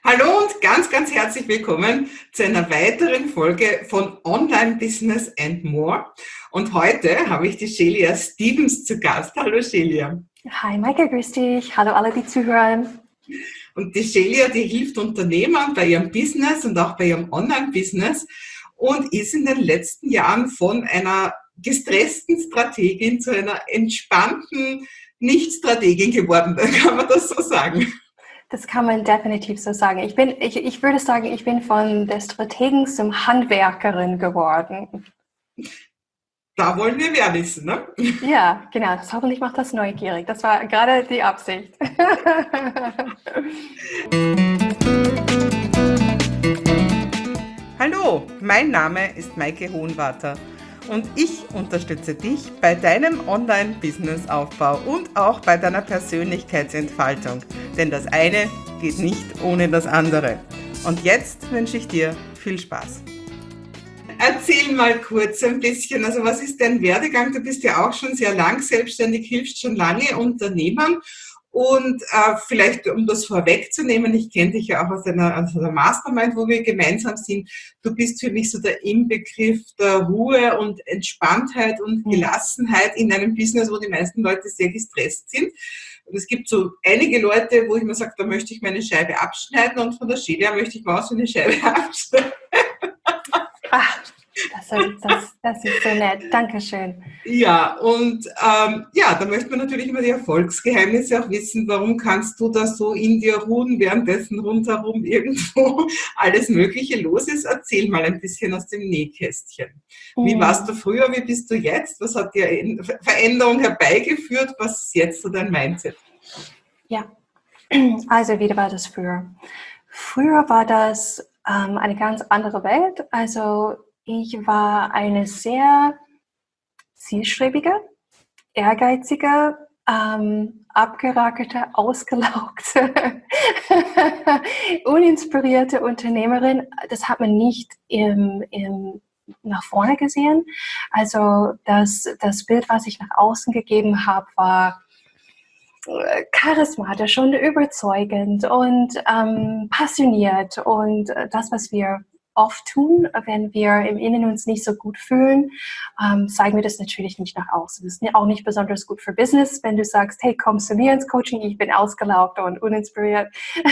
Hallo und ganz, ganz herzlich willkommen zu einer weiteren Folge von Online Business and More. Und heute habe ich die Shelia Stevens zu Gast. Hallo Shelia. Hi Maike, grüß dich. Hallo alle, die zuhören. Und die Shelia, die hilft Unternehmern bei ihrem Business und auch bei ihrem Online-Business und ist in den letzten Jahren von einer gestressten Strategin zu einer entspannten Nicht-Strategin geworden. Kann man das so sagen? Das kann man definitiv so sagen. Ich würde sagen, ich bin von der Strategen zum Handwerkerin geworden. Da wollen wir mehr wissen, ne? Ja, genau. Das hoffentlich macht das neugierig. Das war gerade die Absicht. Hallo, mein Name ist Maike Hohenwarter und ich unterstütze dich bei deinem Online-Business-Aufbau und auch bei deiner Persönlichkeitsentfaltung, denn das eine geht nicht ohne das andere. Und jetzt wünsche ich dir viel Spaß. Erzähl mal kurz ein bisschen, also was ist dein Werdegang? Du bist ja auch schon sehr lang selbstständig, hilfst schon lange Unternehmern. Und vielleicht, um das vorwegzunehmen, ich kenne dich ja auch aus einer Mastermind, wo wir gemeinsam sind. Du bist für mich so der Inbegriff der Ruhe und Entspanntheit und Gelassenheit in einem Business, wo die meisten Leute sehr gestresst sind. Und es gibt so einige Leute, wo ich mir sage, da möchte ich meine Scheibe abschneiden und von der Shelia möchte ich mir auch so eine Scheibe abschneiden. Ach, das ist so nett. Dankeschön. Ja, und da möchte man natürlich immer die Erfolgsgeheimnisse auch wissen. Warum kannst du da so in dir ruhen, währenddessen rundherum irgendwo alles Mögliche los ist? Erzähl mal ein bisschen aus dem Nähkästchen. Wie warst du früher? Wie bist du jetzt? Was hat dir Veränderung herbeigeführt? Was ist jetzt so dein Mindset? Ja, also wie war das früher? Früher war das eine ganz andere Welt. Also ich war eine sehr zielstrebige, ehrgeizige, abgerackerte, ausgelaugte, uninspirierte Unternehmerin. Das hat man nicht nach vorne gesehen. Also das Bild, was ich nach außen gegeben habe, war charismatisch und überzeugend und passioniert und das, was wir oft tun, wenn wir im Innen uns nicht so gut fühlen, zeigen wir das natürlich nicht nach außen. Das ist auch nicht besonders gut für Business, wenn du sagst, hey, komm zu mir ins Coaching, ich bin ausgelaugt und uninspiriert.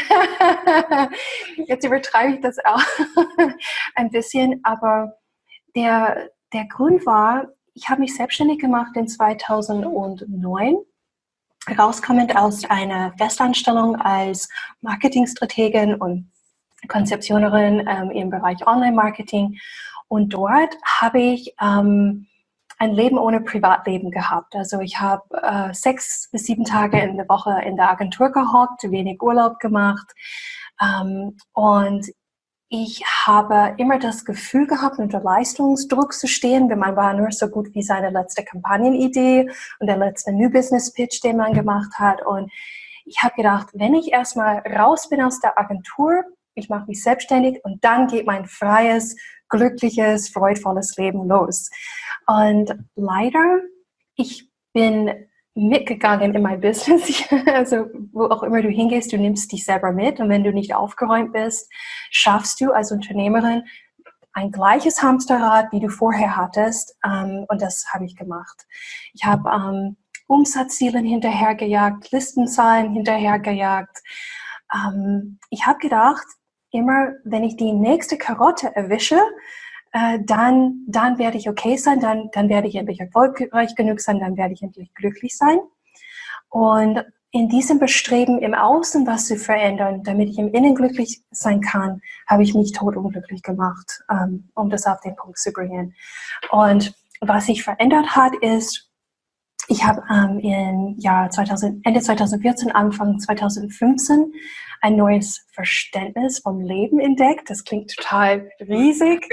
Jetzt übertreibe ich das auch ein bisschen, aber der Grund war, ich habe mich selbstständig gemacht in 2009, rauskommend aus einer Festanstellung als Marketingstrategin und Konzeptionerin im Bereich Online-Marketing. Und dort habe ich ein Leben ohne Privatleben gehabt. Also ich habe 6 bis 7 Tage in der Woche in der Agentur gehockt, wenig Urlaub gemacht. Und ich habe immer das Gefühl gehabt, unter Leistungsdruck zu stehen, wenn man war nur so gut wie seine letzte Kampagnenidee und der letzte New Business Pitch, den man gemacht hat. Und ich habe gedacht, wenn ich erstmal raus bin aus der Agentur, ich mache mich selbstständig und dann geht mein freies, glückliches, freudvolles Leben los. Und leider, ich bin mitgegangen in mein Business. Also wo auch immer du hingehst, du nimmst dich selber mit. Und wenn du nicht aufgeräumt bist, schaffst du als Unternehmerin ein gleiches Hamsterrad, wie du vorher hattest. Und das habe ich gemacht. Ich habe Umsatzzielen hinterhergejagt, Listenzahlen hinterhergejagt. Ich habe gedacht, immer wenn ich die nächste Karotte erwische, dann werde ich okay sein, dann werde ich endlich erfolgreich genug sein, dann werde ich endlich glücklich sein. Und in diesem Bestreben, im Außen was zu verändern, damit ich im Innen glücklich sein kann, habe ich mich totunglücklich gemacht, um das auf den Punkt zu bringen. Und was sich verändert hat, ist, ich habe Ende 2014, Anfang 2015 ein neues Verständnis vom Leben entdeckt. Das klingt total riesig.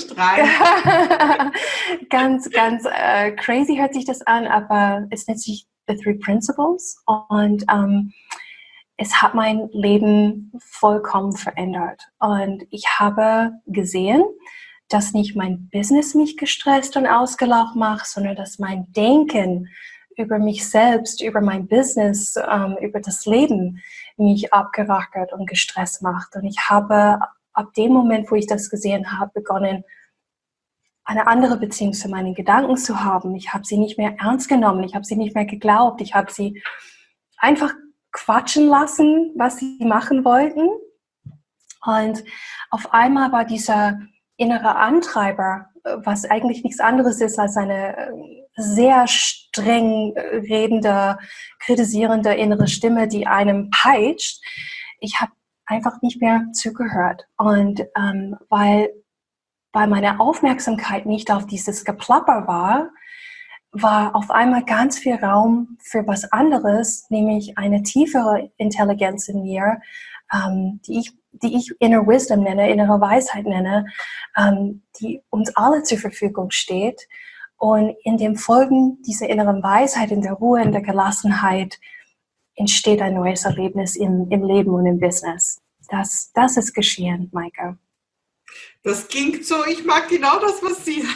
Ganz crazy hört sich das an, aber es nennt sich The Three Principles und es hat mein Leben vollkommen verändert. Und ich habe gesehen, dass nicht mein Business mich gestresst und ausgelaugt macht, sondern dass mein Denken über mich selbst, über mein Business, über das Leben mich abgerackert und gestresst macht. Und ich habe ab dem Moment, wo ich das gesehen habe, begonnen, eine andere Beziehung zu meinen Gedanken zu haben. Ich habe sie nicht mehr ernst genommen, ich habe sie nicht mehr geglaubt, ich habe sie einfach quatschen lassen, was sie machen wollten. Und auf einmal war dieser innere Antreiber, was eigentlich nichts anderes ist als eine sehr streng redende, kritisierende innere Stimme, die einem peitscht. Ich habe einfach nicht mehr zugehört. Und weil meine Aufmerksamkeit nicht auf dieses Geplapper war auf einmal ganz viel Raum für was anderes, nämlich eine tiefere Intelligenz in mir, die ich Inner Wisdom nenne, innere Weisheit nenne, die uns alle zur Verfügung steht. Und in dem Folgen dieser inneren Weisheit, in der Ruhe, in der Gelassenheit, entsteht ein neues Erlebnis im Leben und im Business. Das ist geschehen, Maike. Das klingt so, ich mag genau das, was Sie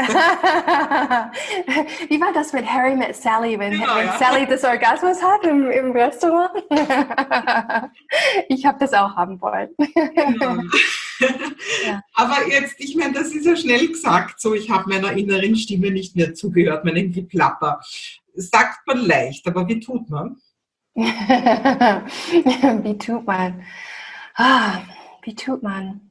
Wie war das mit Harry mit Sally, wenn Sally das Orgasmus hat im Restaurant? Ich habe das auch haben wollen. Genau. Ja. Aber jetzt, ich meine, das ist ja schnell gesagt, so ich habe meiner inneren Stimme nicht mehr zugehört, meinem Geplapper. Sagt man leicht, aber wie tut man? Wie tut man? Wie tut man?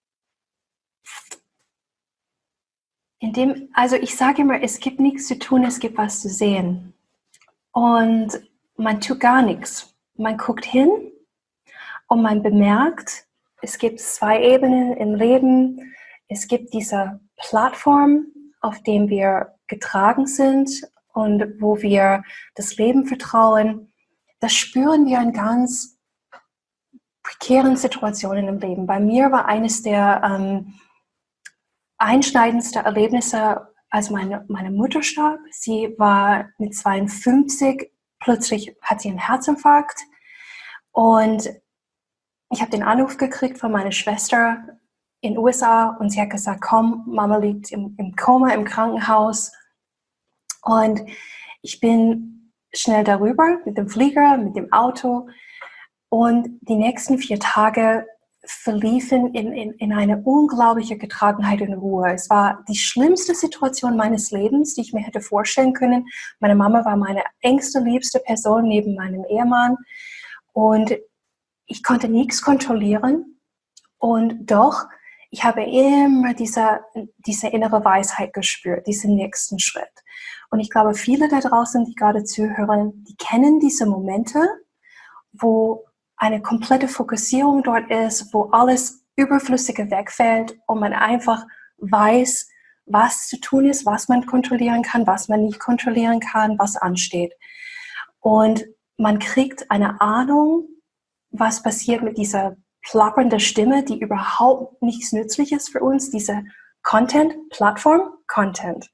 Also ich sage immer, es gibt nichts zu tun, es gibt was zu sehen. Und man tut gar nichts. Man guckt hin und man bemerkt, es gibt 2 Ebenen im Leben. Es gibt diese Plattform, auf der wir getragen sind und wo wir das Leben vertrauen. Das spüren wir in ganz prekären Situationen im Leben. Bei mir war eines der einschneidendste Erlebnisse, als meine Mutter starb. Sie war mit 52, plötzlich hat sie einen Herzinfarkt und ich habe den Anruf gekriegt von meiner Schwester in den USA und sie hat gesagt, komm, Mama liegt im Koma im Krankenhaus. Und ich bin schnell darüber mit dem Flieger, mit dem Auto und die nächsten 4 Tage verliefen in eine unglaubliche Getragenheit und Ruhe. Es war die schlimmste Situation meines Lebens, die ich mir hätte vorstellen können. Meine Mama war meine engste, liebste Person neben meinem Ehemann und ich konnte nichts kontrollieren und doch, ich habe immer diese innere Weisheit gespürt, diesen nächsten Schritt. Und ich glaube, viele da draußen, die gerade zuhören, die kennen diese Momente, wo eine komplette Fokussierung dort ist, wo alles Überflüssige wegfällt und man einfach weiß, was zu tun ist, was man kontrollieren kann, was man nicht kontrollieren kann, was ansteht. Und man kriegt eine Ahnung, was passiert mit dieser plappernden Stimme, die überhaupt nichts nützlich ist für uns, diese Plattform, Content.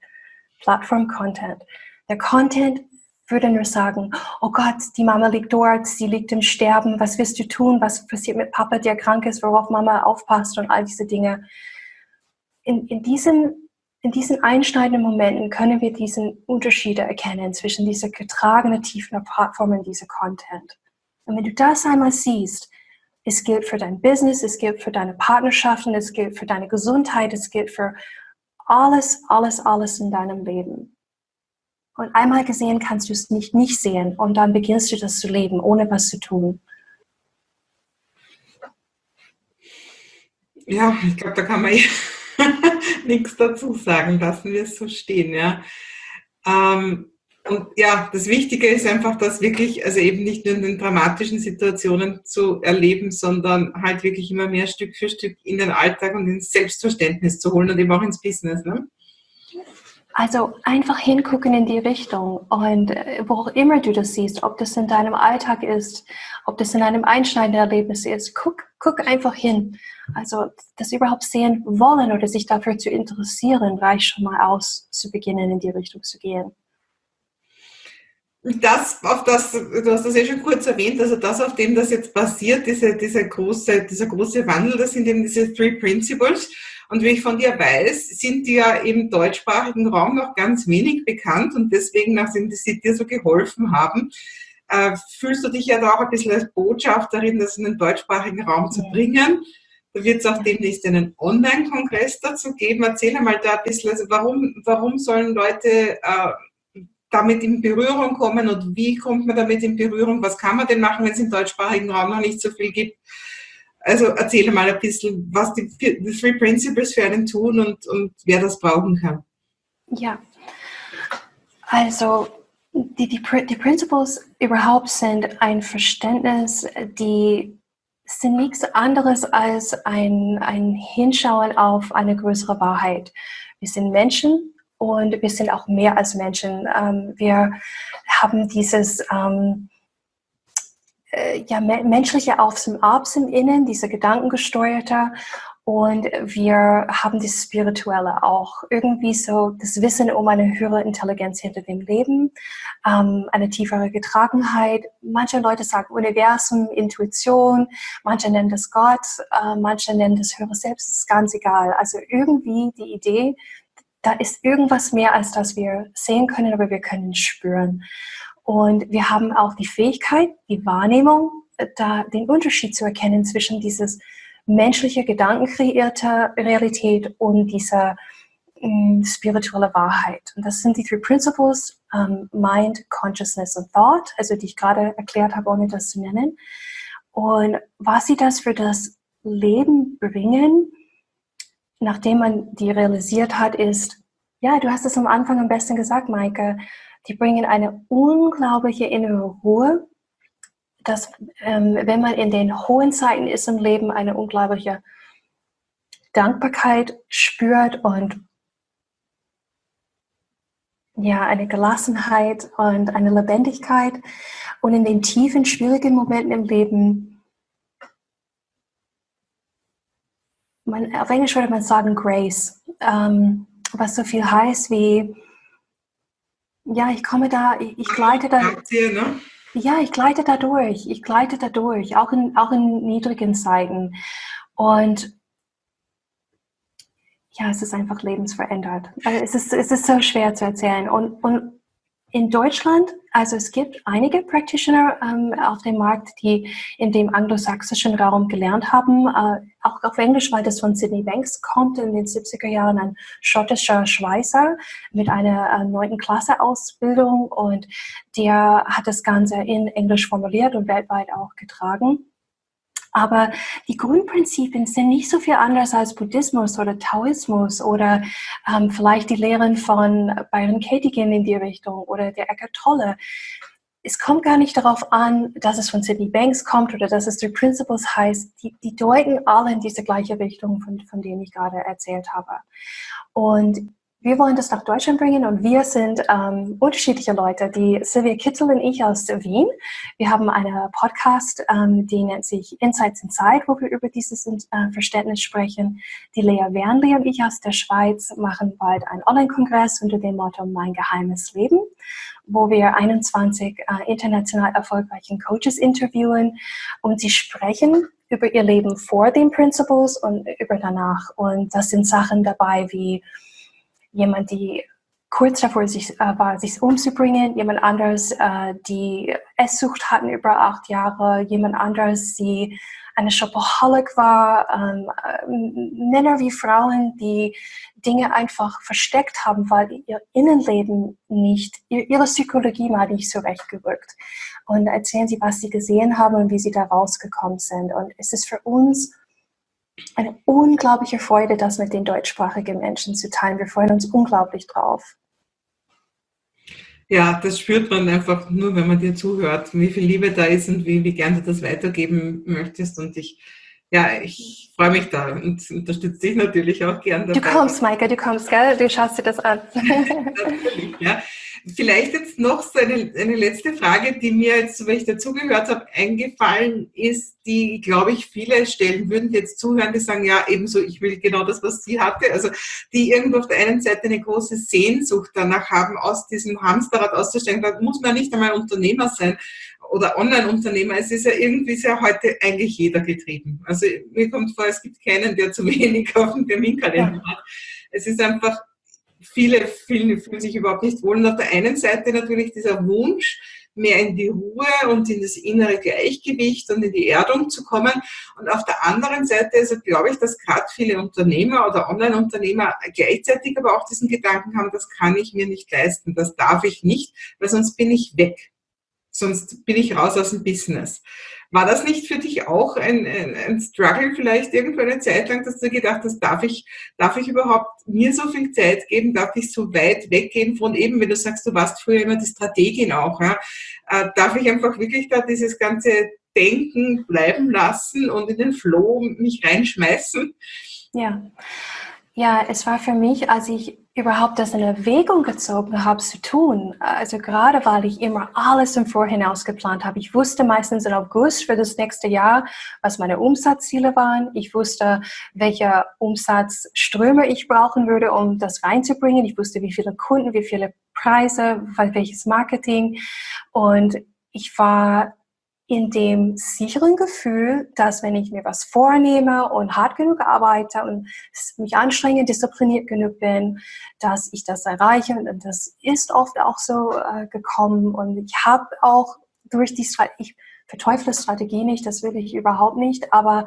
Der Content würde nur sagen, oh Gott, die Mama liegt dort, sie liegt im Sterben, was wirst du tun, was passiert mit Papa, der krank ist, worauf Mama aufpasst und all diese Dinge. In diesen einschneidenden Momenten können wir diesen Unterschiede erkennen zwischen dieser getragenen, tiefen Plattform und dieser Content. Und wenn du das einmal siehst, es gilt für dein Business, es gilt für deine Partnerschaften, es gilt für deine Gesundheit, es gilt für alles in deinem Leben. Und einmal gesehen kannst du es nicht sehen und dann beginnst du das zu leben, ohne was zu tun. Ja, ich glaube, da kann man nichts dazu sagen, lassen wir es so stehen. Ja. Und ja, das Wichtige ist einfach, das wirklich, also eben nicht nur in den dramatischen Situationen zu erleben, sondern halt wirklich immer mehr Stück für Stück in den Alltag und ins Selbstverständnis zu holen und eben auch ins Business. Ne? Also einfach hingucken in die Richtung und wo auch immer du das siehst, ob das in deinem Alltag ist, ob das in einem einschneidenden Erlebnis ist, guck einfach hin. Also das überhaupt sehen wollen oder sich dafür zu interessieren, reicht schon mal aus, zu beginnen in die Richtung zu gehen. Du hast das ja schon kurz erwähnt, also das, auf dem das jetzt basiert, dieser große Wandel, das sind eben diese Three Principles. Und wie ich von dir weiß, sind die ja im deutschsprachigen Raum noch ganz wenig bekannt und deswegen, nachdem sie dir so geholfen haben, fühlst du dich ja da auch ein bisschen als Botschafterin, das in den deutschsprachigen Raum zu bringen. Da wird es auch demnächst einen Online-Kongress dazu geben. Erzähl einmal da ein bisschen, also warum sollen Leute damit in Berührung kommen und wie kommt man damit in Berührung? Was kann man denn machen, wenn es im deutschsprachigen Raum noch nicht so viel gibt? Also erzähle mal ein bisschen, was die Three Principles für einen tun und wer das brauchen kann. Ja, also die Principles überhaupt sind ein Verständnis, die sind nichts anderes als ein Hinschauen auf eine größere Wahrheit. Wir sind Menschen. Und wir sind auch mehr als Menschen. Wir haben dieses menschliche Aufs und Abs im Innen, diese gedankengesteuerte. Und wir haben das Spirituelle auch. Irgendwie so das Wissen um eine höhere Intelligenz hinter dem Leben, eine tiefere Getragenheit. Manche Leute sagen Universum, Intuition, manche nennen das Gott, manche nennen das höhere Selbst, das ist ganz egal. Also irgendwie die Idee, da ist irgendwas mehr, als das wir sehen können, aber wir können spüren. Und wir haben auch die Fähigkeit, die Wahrnehmung, da den Unterschied zu erkennen zwischen dieses menschliche, gedankenkreierte Realität und dieser spirituelle Wahrheit. Und das sind die Three Principles, Mind, Consciousness und Thought, also die ich gerade erklärt habe, ohne das zu nennen. Und was sie das für das Leben bringen, nachdem man die realisiert hat, ist, ja, du hast es am Anfang am besten gesagt, Maike, die bringen eine unglaubliche innere Ruhe, dass, wenn man in den hohen Zeiten ist im Leben, eine unglaubliche Dankbarkeit spürt und ja, eine Gelassenheit und eine Lebendigkeit. Und in den tiefen, schwierigen Momenten im Leben, auf Englisch würde man sagen Grace, was so viel heißt wie, ja, ich komme da, ich gleite da, ja, ich gleite da durch, auch in niedrigen Zeiten. Und ja, es ist einfach lebensverändert. Also es ist so schwer zu erzählen. Und in Deutschland, also es gibt einige Practitioner auf dem Markt, die in dem anglosächsischen Raum gelernt haben, auch auf Englisch, weil das von Sydney Banks kommt, in den 70er Jahren ein schottischer Schweißer mit einer 9. Klasse Ausbildung und der hat das Ganze in Englisch formuliert und weltweit auch getragen. Aber die Grundprinzipien sind nicht so viel anders als Buddhismus oder Taoismus oder vielleicht die Lehren von Byron Katie gehen in die Richtung oder der Eckhart Tolle. Es kommt gar nicht darauf an, dass es von Sydney Banks kommt oder dass es Three Principles heißt. Die deuten alle in diese gleiche Richtung, von denen ich gerade erzählt habe. Und wir wollen das nach Deutschland bringen und wir sind unterschiedliche Leute. Die Silvia Kittel und ich aus Wien. Wir haben einen Podcast, die nennt sich Insights in Zeit, wo wir über dieses Verständnis sprechen. Die Lea Wernli und ich aus der Schweiz machen bald einen Online-Kongress unter dem Motto Mein geheimes Leben, wo wir 21 international erfolgreichen Coaches interviewen und sie sprechen über ihr Leben vor den Principles und über danach. Und das sind Sachen dabei wie jemand, die kurz davor war, sich umzubringen, jemand anderes, die Esssucht hatten über 8 Jahre, jemand anderes, die eine Shopaholic war, Männer wie Frauen, die Dinge einfach versteckt haben, weil ihr Innenleben nicht, ihre Psychologie war nicht so recht gerückt. Und erzählen sie, was sie gesehen haben und wie sie da rausgekommen sind. Und es ist für uns eine unglaubliche Freude, das mit den deutschsprachigen Menschen zu teilen. Wir freuen uns unglaublich drauf. Ja, das spürt man einfach nur, wenn man dir zuhört, wie viel Liebe da ist und wie gern du das weitergeben möchtest. Und ich freue mich da und unterstütze dich natürlich auch gern dabei. Du kommst, Maike, du kommst, gell? Du schaust dir das an. Natürlich, ja. Vielleicht jetzt noch so eine letzte Frage, die mir jetzt, weil ich dazugehört habe, eingefallen ist, die, glaube ich, viele stellen würden, die jetzt zuhören, die sagen, ja, ebenso, ich will genau das, was sie hatte. Also die irgendwo auf der einen Seite eine große Sehnsucht danach haben, aus diesem Hamsterrad auszusteigen. Da muss man nicht einmal Unternehmer sein oder Online-Unternehmer. Es ist ja irgendwie sehr heute eigentlich jeder getrieben. Also mir kommt vor, es gibt keinen, der zu wenig auf dem Terminkalender hat. Es ist einfach, viele fühlen sich überhaupt nicht wohl. Und auf der einen Seite natürlich dieser Wunsch, mehr in die Ruhe und in das innere Gleichgewicht und in die Erdung zu kommen. Und auf der anderen Seite, also glaube ich, dass gerade viele Unternehmer oder Online-Unternehmer gleichzeitig aber auch diesen Gedanken haben, das kann ich mir nicht leisten, das darf ich nicht, weil sonst bin ich weg. Sonst bin ich raus aus dem Business. War das nicht für dich auch ein Struggle vielleicht irgendwo eine Zeit lang, dass du gedacht hast, darf ich überhaupt mir so viel Zeit geben, darf ich so weit weggehen von eben, wenn du sagst, du warst früher immer die Strategin auch, ja? Darf ich einfach wirklich da dieses ganze Denken bleiben lassen und in den Flow mich reinschmeißen? Ja. Ja, es war für mich, als ich überhaupt das in Erwägung gezogen habe zu tun, also gerade weil ich immer alles im Vorhinaus geplant habe. Ich wusste meistens im August für das nächste Jahr, was meine Umsatzziele waren. Ich wusste, welche Umsatzströme ich brauchen würde, um das reinzubringen. Ich wusste, wie viele Kunden, wie viele Preise, welches Marketing. Und ich war in dem sicheren Gefühl, dass wenn ich mir was vornehme und hart genug arbeite und mich anstrenge, diszipliniert genug bin, dass ich das erreiche. Und das ist oft auch so gekommen. Und ich habe auch durch die Strategie, ich verteufle Strategie nicht, das will ich überhaupt nicht, aber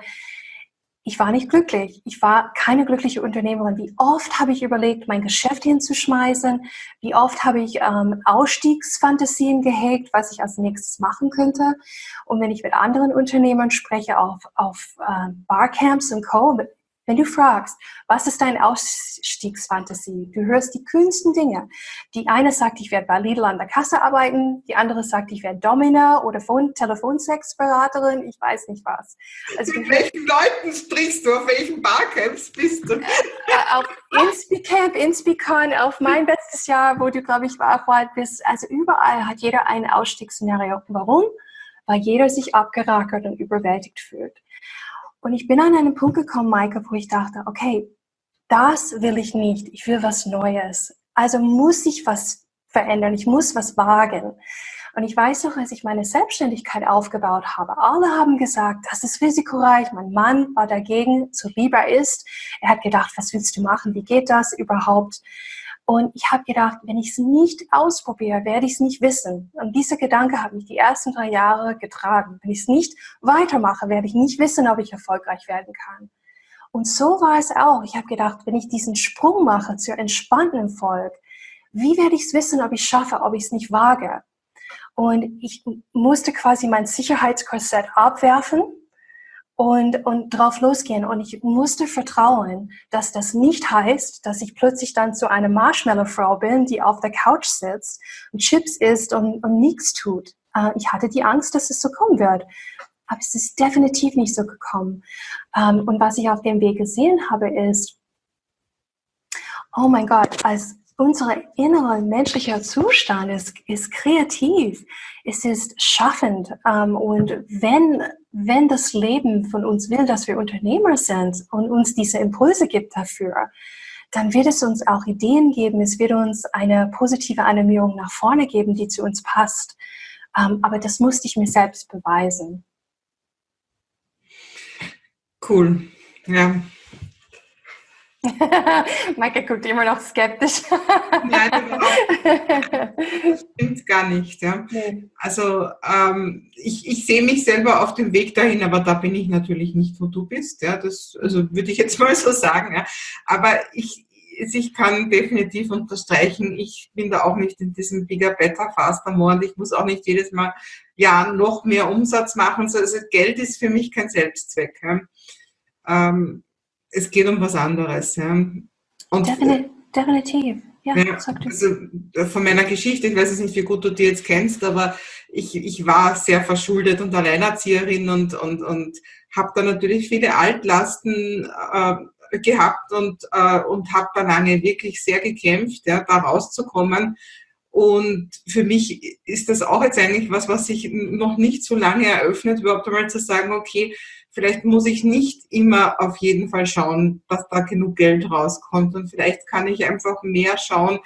ich war nicht glücklich. Ich war keine glückliche Unternehmerin. Wie oft habe ich überlegt, mein Geschäft hinzuschmeißen? Wie oft habe ich Ausstiegsfantasien gehegt, was ich als nächstes machen könnte? Und wenn ich mit anderen Unternehmern spreche auf Barcamps und Co., wenn du fragst, was ist deine Ausstiegsfantasie? Du hörst die kühnsten Dinge. Die eine sagt, ich werde bei Lidl an der Kasse arbeiten. Die andere sagt, ich werde Domina oder Telefonsexberaterin. Ich weiß nicht was. Also mit welchen Leuten sprichst du? Auf welchen Barcamps bist du? Auf Inspicamp, Inspicon, auf mein bestes Jahr, wo du, glaube ich, vorher bist. Also überall hat jeder ein Ausstiegsszenario. Warum? Weil jeder sich abgerackert und überwältigt fühlt. Und ich bin an einen Punkt gekommen, Maike, wo ich dachte, okay, das will ich nicht. Ich will was Neues. Also muss ich was verändern. Ich muss was wagen. Und ich weiß noch, als ich meine Selbstständigkeit aufgebaut habe, alle haben gesagt, das ist risikoreich. Mein Mann war dagegen, so lieber ist. Er hat gedacht, was willst du machen? Wie geht das überhaupt? Und ich habe gedacht, wenn ich es nicht ausprobiere, werde ich es nicht wissen. Und dieser Gedanke hat mich die ersten 3 Jahre getragen. Wenn ich es nicht weitermache, werde ich nicht wissen, ob ich erfolgreich werden kann. Und so war es auch. Ich habe gedacht, wenn ich diesen Sprung mache zur entspannten Erfolg, wie werde ich es wissen, ob ich es schaffe, ob ich es nicht wage? Und ich musste quasi mein Sicherheitskorsett abwerfen und drauf losgehen. Und ich musste vertrauen, dass das nicht heißt, dass ich plötzlich dann zu einer Marshmallow-Frau bin, die auf der Couch sitzt und Chips isst und nichts tut. Ich hatte die Angst, dass es so kommen wird. Aber es ist definitiv nicht so gekommen. Und was ich auf dem Weg gesehen habe, ist, oh mein Gott, als unser innerer menschlicher Zustand ist kreativ, es ist schaffend. Und wenn das Leben von uns will, dass wir Unternehmer sind und uns diese Impulse gibt dafür, dann wird es uns auch Ideen geben, es wird uns eine positive Animierung nach vorne geben, die zu uns passt. Aber das musste ich mir selbst beweisen. Cool, ja. Maike guckt immer noch skeptisch. Nein, das stimmt gar nicht. Ja. Nee. Also ich sehe mich selber auf dem Weg dahin, aber da bin ich natürlich nicht, wo du bist. Ja. Das also würde ich jetzt mal so sagen. Ja. Aber ich kann definitiv unterstreichen, ich bin da auch nicht in diesem Bigger, Better, Faster, More und ich muss auch nicht jedes Mal noch mehr Umsatz machen. Also Geld ist für mich kein Selbstzweck. Ja. Es geht um was anderes. Ja. Und, definitiv. Ja, also von meiner Geschichte, ich weiß jetzt nicht, wie gut du die jetzt kennst, aber ich war sehr verschuldet und Alleinerzieherin und habe da natürlich viele Altlasten gehabt und habe da lange wirklich sehr gekämpft, ja, da rauszukommen. Und für mich ist das auch jetzt eigentlich was sich noch nicht so lange eröffnet, überhaupt einmal zu sagen, okay, vielleicht muss ich nicht immer auf jeden Fall schauen, dass da genug Geld rauskommt. Und vielleicht kann ich einfach mehr schauen.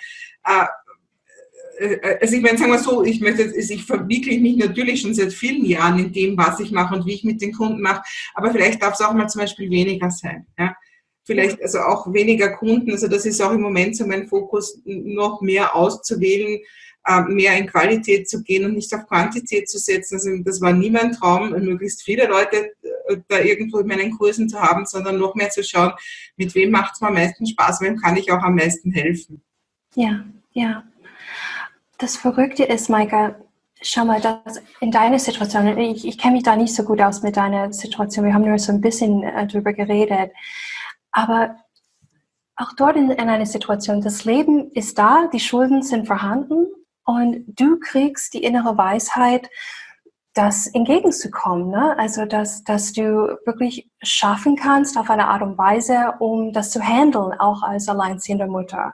Also ich meine, sagen wir so, ich verwickle mich natürlich schon seit vielen Jahren in dem, was ich mache und wie ich mit den Kunden mache. Aber vielleicht darf es auch mal zum Beispiel weniger sein. Ja? Vielleicht also auch weniger Kunden. Also das ist auch im Moment so mein Fokus, noch mehr auszuwählen, mehr in Qualität zu gehen und nicht auf Quantität zu setzen. Also das war nie mein Traum, möglichst viele Leute da irgendwo in meinen Kursen zu haben, sondern noch mehr zu schauen, mit wem macht es mir am meisten Spaß, wem kann ich auch am meisten helfen. Ja, ja. Das Verrückte ist, Maike, schau mal, dass in deiner Situation, ich kenne mich da nicht so gut aus mit deiner Situation, wir haben nur so ein bisschen drüber geredet, aber auch dort in einer Situation, das Leben ist da, die Schulden sind vorhanden und du kriegst die innere Weisheit, das entgegenzukommen, ne? Also, dass du wirklich schaffen kannst auf eine Art und Weise, um das zu handeln, auch als alleinziehende Mutter.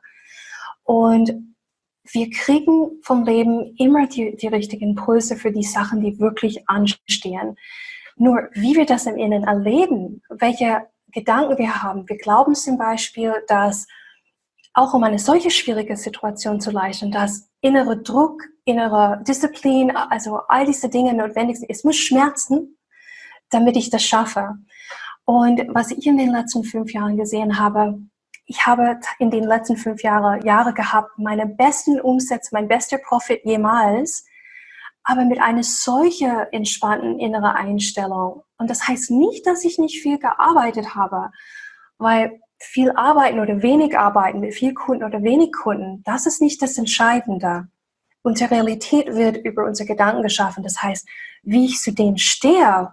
Und wir kriegen vom Leben immer die richtigen Impulse für die Sachen, die wirklich anstehen. Nur wie wir das im Innen erleben, welche Gedanken wir haben. Wir glauben zum Beispiel, dass auch um eine solche schwierige Situation zu leisten, dass innere Druck, innere Disziplin, also all diese Dinge notwendig sind. Es muss schmerzen, damit ich das schaffe. Und was ich in den letzten 5 Jahren gesehen habe, ich habe in den letzten 5 Jahre gehabt, meine besten Umsätze, mein bester Profit jemals, aber mit einer solchen entspannten inneren Einstellung. Und das heißt nicht, dass ich nicht viel gearbeitet habe, weil viel arbeiten oder wenig arbeiten, mit viel Kunden oder wenig Kunden, das ist nicht das Entscheidende. Unsere Realität wird über unsere Gedanken geschaffen. Das heißt, wie ich zu denen stehe,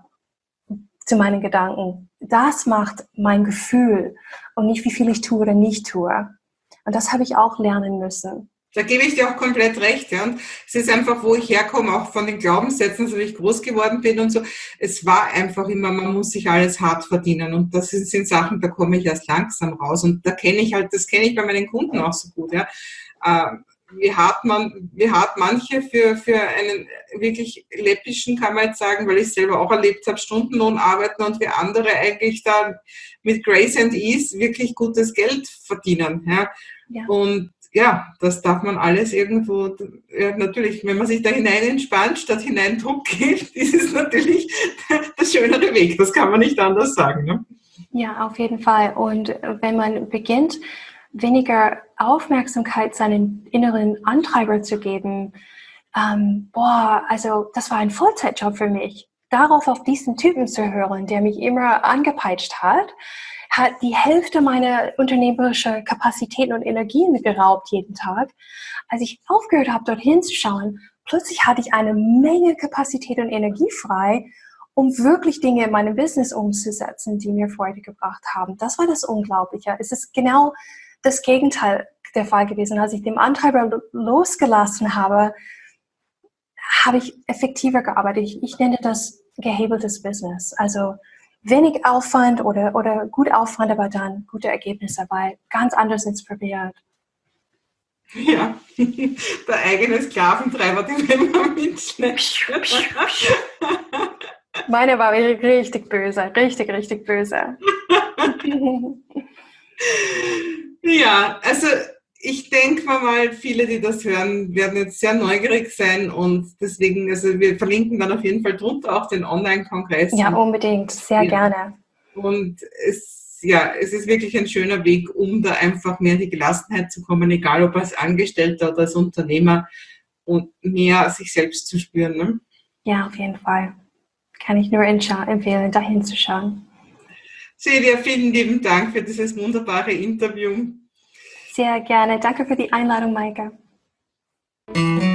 zu meinen Gedanken, das macht mein Gefühl und nicht, wie viel ich tue oder nicht tue. Und das habe ich auch lernen müssen. Da gebe ich dir auch komplett recht. Ja. Und es ist einfach, wo ich herkomme, auch von den Glaubenssätzen, so wie ich groß geworden bin und so. Es war einfach immer, man muss sich alles hart verdienen. Und das sind Sachen, da komme ich erst langsam raus. Und da kenne ich halt, das kenne ich bei meinen Kunden auch so gut. Ja. Wie hart manche für einen wirklich läppischen, kann man jetzt sagen, weil ich selber auch erlebt habe, Stundenlohn arbeiten und wie andere eigentlich da mit Grace and Ease wirklich gutes Geld verdienen. Ja. Ja. Und ja, das darf man alles irgendwo, ja, natürlich, wenn man sich da hinein entspannt, statt hinein Druck gibt, ist es natürlich der schönere Weg. Das kann man nicht anders sagen. Ne? Ja, auf jeden Fall. Und wenn man beginnt, weniger Aufmerksamkeit seinen inneren Antreiber zu geben, also das war ein Vollzeitjob für mich. Darauf auf diesen Typen zu hören, der mich immer angepeitscht hat die Hälfte meiner unternehmerischen Kapazitäten und Energien geraubt jeden Tag. Als ich aufgehört habe, dorthin zu schauen, plötzlich hatte ich eine Menge Kapazität und Energie frei, um wirklich Dinge in meinem Business umzusetzen, die mir Freude gebracht haben. Das war das Unglaubliche. Es ist genau das Gegenteil der Fall gewesen. Als ich den Antreiber losgelassen habe, habe ich effektiver gearbeitet. Ich nenne das gehebeltes Business. Also wenig Aufwand oder gut Aufwand, aber dann gute Ergebnisse, weil ganz anders inspiriert. Ja, der eigene Sklaventreiber, den will man mitschneiden. Meine war richtig böse, richtig böse. Ja, also ich denke mal, viele, die das hören, werden jetzt sehr neugierig sein und deswegen, also wir verlinken dann auf jeden Fall drunter auch den Online-Kongress. Ja, unbedingt, sehr gerne. Und es ist wirklich ein schöner Weg, um da einfach mehr in die Gelassenheit zu kommen, egal ob als Angestellter oder als Unternehmer und mehr sich selbst zu spüren. Ne? Ja, auf jeden Fall. Kann ich nur empfehlen, dahin zu schauen. Celia, vielen lieben Dank für dieses wunderbare Interview. Sehr gerne. Danke für die Einladung, Maike.